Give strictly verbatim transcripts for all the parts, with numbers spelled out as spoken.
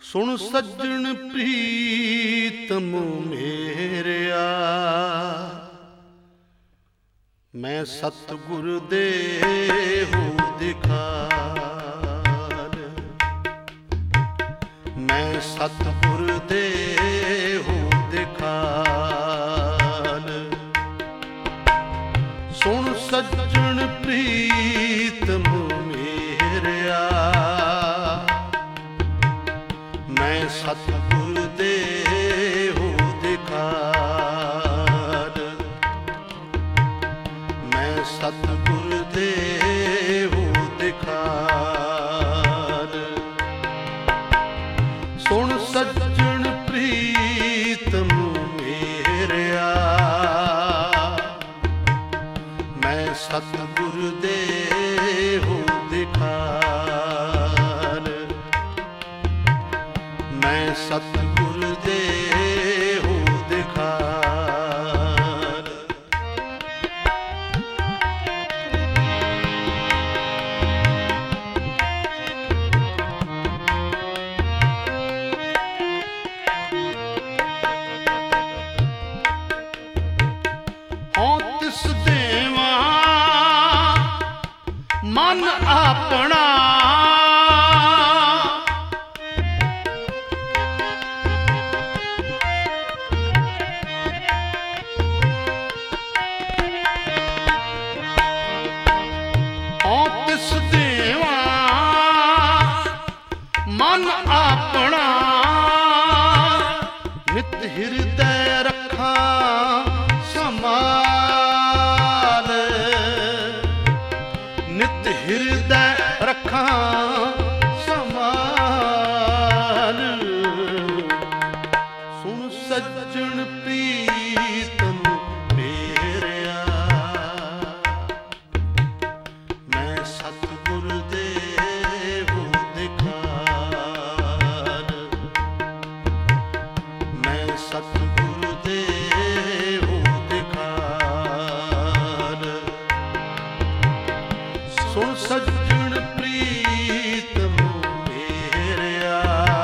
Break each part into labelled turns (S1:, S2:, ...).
S1: ਸੁਣ ਸੱਜਣ ਪ੍ਰੀਤਮ ਮੇਰਿਆ, ਮੈਂ ਸਤਿਗੁਰ ਦੇਹੁ ਦਿਖਾਲ, ਮੈਂ ਸਤਿਗੁਰ ਦੇਹੁ ਦਿਖਾਲ। ਸੁਣ ਸੱਜਣ ਪ੍ਰੀਤਮ ਮੇਰਿਆ, ਮੈਂ ਸਤਿਗੁਰ ਦੇਹੁ ਦਿਖਾਲ, ਮੈਂ ਸਤਿਗੁਰ ਦੇਹੁ ਦਿਖਾਲ। ਸੁਣ ਸੱਜਣ ਪ੍ਰੀਤਮ ਮੇਰਿਆ, ਮੈਂ ਸਤਿਗੁਰ ਦੇਹੁ ਦਿਖਾਲ, ਮੈਂ ਸਤਿਗੁਰ ਦੇਹੁ ਦਿਖਾਲ। ਹਉ ਤਿਸ ਦੇਵਾ ਮਨ ਆਪਣਾ, ਹਉ ਤਿਸ ਦੇਵਾ ਮਨ ਆਪਣਾ। ਨਿਤ ਹਿਰਦੈ ਰੱਖਾਂ ਸਮਾਲ, ਨਿਤ ਹਿਰਦੈ ਰੱਖਾਂ ਸਮਾਲ। ਸੁਣ ਸੱਜਣ ਪ੍ਰੀਤਮ ਮੇਰਿਆ, ਮੈਂ ਸਤਿਗੁਰ ਦੇਹੁ ਦਿਖਾਲ, ਮੈਂ ਸਤਿਗੁਰ ਦੇਹੁ ਦਿਖਾਲ। ਸੁਣ ਸੱਜਣ ਪ੍ਰੀਤਮ ਮੇਰਿਆ,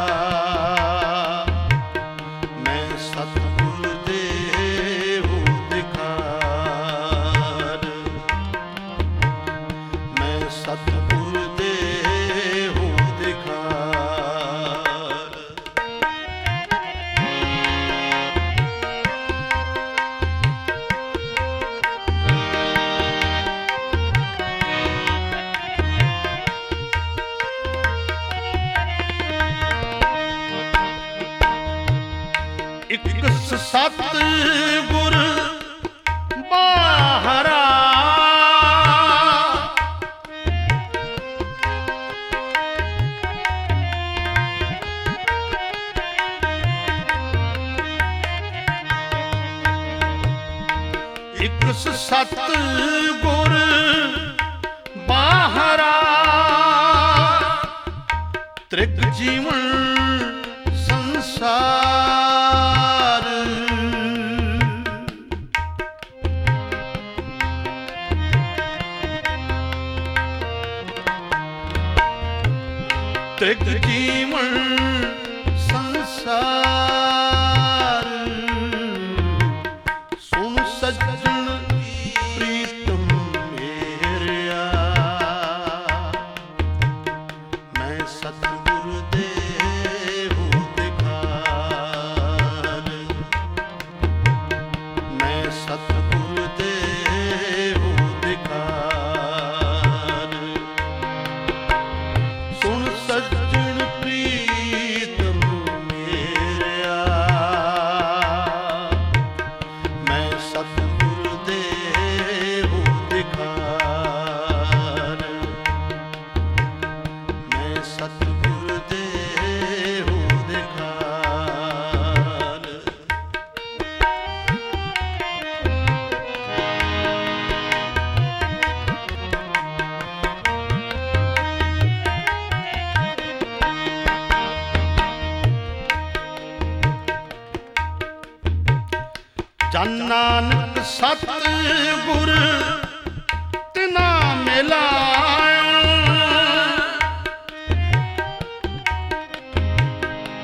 S1: ਮੈਂ ਸਤਿਗੁਰ ਦੇਹੁ ਦਿਖਾਲ, ਮੈਂ ਸਤਿਗੁਰ ਦੇਹੁ ਦਿਖਾਲ। ਇਕ ਸਤਿਗੁਰ ਬਾਹਰਾ, ਇਕ ਸਤਿਗੁਰ ਬਾਹਰਾ। ਤ੍ਰਿਗ ਜੀਵਨ ਸੰਸਾਰ, ਤ੍ਰਿਗ ਜੀਵਨ ਸੰਸਾਰ। ਸੁਣ ਸੱਜਣ ਪ੍ਰੀਤਮ ਮੇਰਿਆ, ਮੈਂ ਸਤਿਗੁਰ ਦੇਹੁ ਦਿਖਾਲ, ਮੈਂ ਸਤਿਗੁਰ ਦੇਹੁ ਦਿਖਾਲ। ਸੁਣ ਸੱਜਣ ਪ੍ਰੀਤਮ ਮੇਰਿਆ, ਮੈਂ ਸਤਿਗੁਰ ਦੇਹੁ ਦਿਖਾਲ, ਮੈਂ ਸਤਿਗੁਰ ਦੇਹੁ ਦਿਖਾਲ। ਜਨ ਨਾਨਕ ਸਤਿਗੁਰ ਤਿਨਾ ਮਿਲਾਇਆ,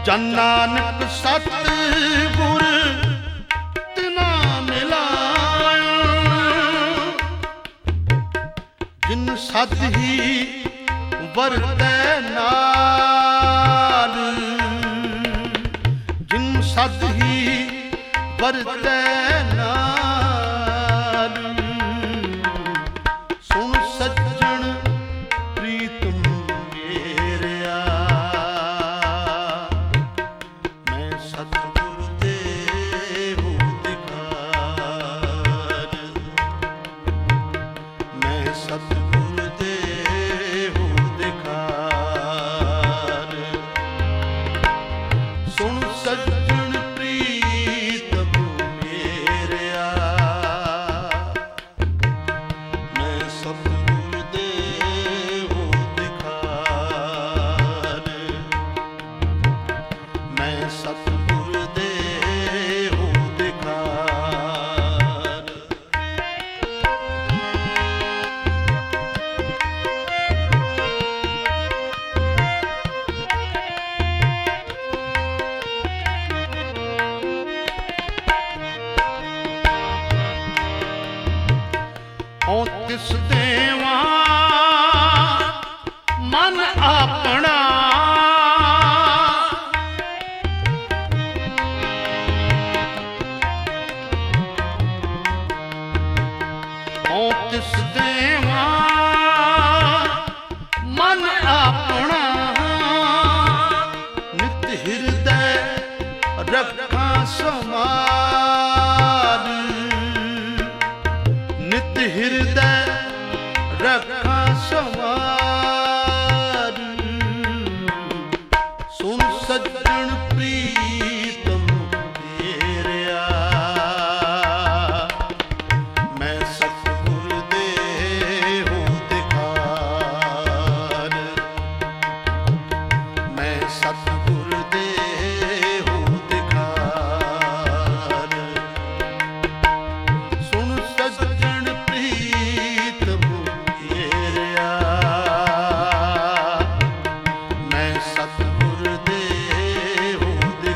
S1: ਜਨ ਨਾਨਕ ਸਤ ਗੁਰ ਤਿਨਾ ਮਿਲਾਇਆ, ਜਿਨ ਸਦ ਹੀ ਵਰਤੈ ਨਾਲ, ਜਿਨ ਸਦ ਹੀ ਵਰਤੈ ਨਾਲ। ਸੁਣ ਸੱਜਣ ਪ੍ਰੀਤਮ ਮੇਰਿਆ, ਮੈਂ ਸਤਿਗੁਰ ਦੇਹੁ ਦਿਖਾਰ, ਮੈਂ ਸਤਿਗੁਰ ਦੇਹੁ ਦਿਖਾਰ। ਸੁਣ ਸੱਜਣ ਪ੍ਰੀਤਮ ਮੇਰਿਆ, ਮੈਂ ਸਤਿਗੁਰ ਦੇਹੁ ਦਿਖਾਰ, ਮੈਂ ਸਤਿਗੁਰ ਦੇਹੁ ਦਿਖਾਰ। ਓ ਤਿਸ ਦੇਵਾ ਮਨ ਆਪਣਾ, ਓ ਤਿਸ ਦੇਵਾ ਮਨ ਆਪਣਾ, ਨਿਤ ਹਿਰਦੈ ਰੱਖਾਂ ਸਮਾਰ, ਨਿਤ ਹਿਰਦੈ ਰੱਖਾਂ ਸਮਾਰ। ਸੁਣ ਸੱਜਣ ਪ੍ਰੀਤਮ ਮੇਰਿਆ, ਮੈਂ ਸਤਿਗੁਰ ਦੇਹੁ ਦਿਖਾਰ, ਮੈਂ ਸਤਿਗੁਰ ਦੇਹੁ ਦਿਖਾਰ। ਸੁਣ ਸੱਜਣ ਪ੍ਰੀਤਮ ਮੇਰਿਆ, ਮੈਂ ਸਤਿਗੁਰ ਦੇਹੁ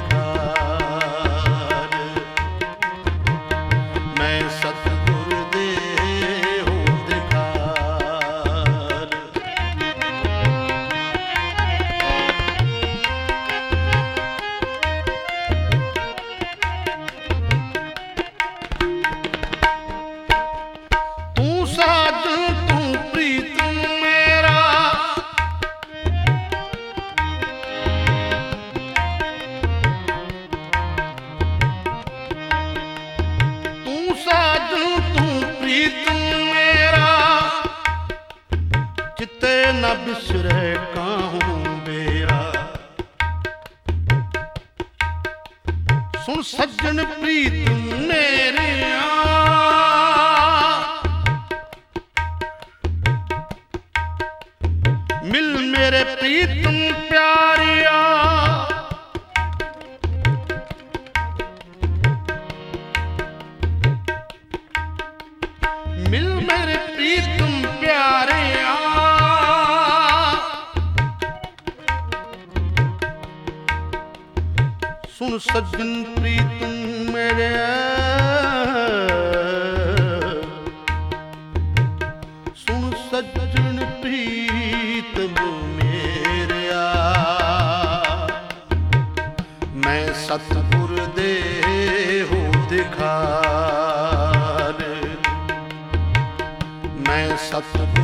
S1: ਦਿਖਾਰ, ਮੈਂ ਸਤਿਗੁਰ ਦੇਹੁ ਦਿਖਾਰ। ਤੂੰ ਸਾਜਨ ਤੂੰ ਪ੍ਰੀਤਮ ਮੇਰਾ, ਤੂੰ ਸਾਜਨ ਤੂੰ ਪ੍ਰੀਤਮ ਮੇਰਾ, ਚਿੱਤੇ ਨ ਬਿਸਰੈ ਕਾਹੂ ਮੇਰਾ। ਸੁਣ ਸੱਜਣ ਪ੍ਰੀਤਮ ਮੇਰਿਆ, ਮਿਲ ਮੇਰੇ ਪ੍ਰੀਤਮ ਪਿਆਰਿਆ, ਮਿਲ ਮੇਰੇ ਪ੍ਰੀਤਮ ਪਿਆਰਿਆ। ਸੁਣ ਸੱਜਣ ਪ੍ਰੀਤਮ ਮੇਰਿਆ, ਸੁਣ ਸੱਜਣ ਪ੍ਰੀਤਮ ਮੇਰਿਆ, ਮੈਂ ਸਤਿਗੁਰ ਦੇਹੁ ਦਿਖਾਰ, ਮੈਂ ਸਤਿਗੁਰ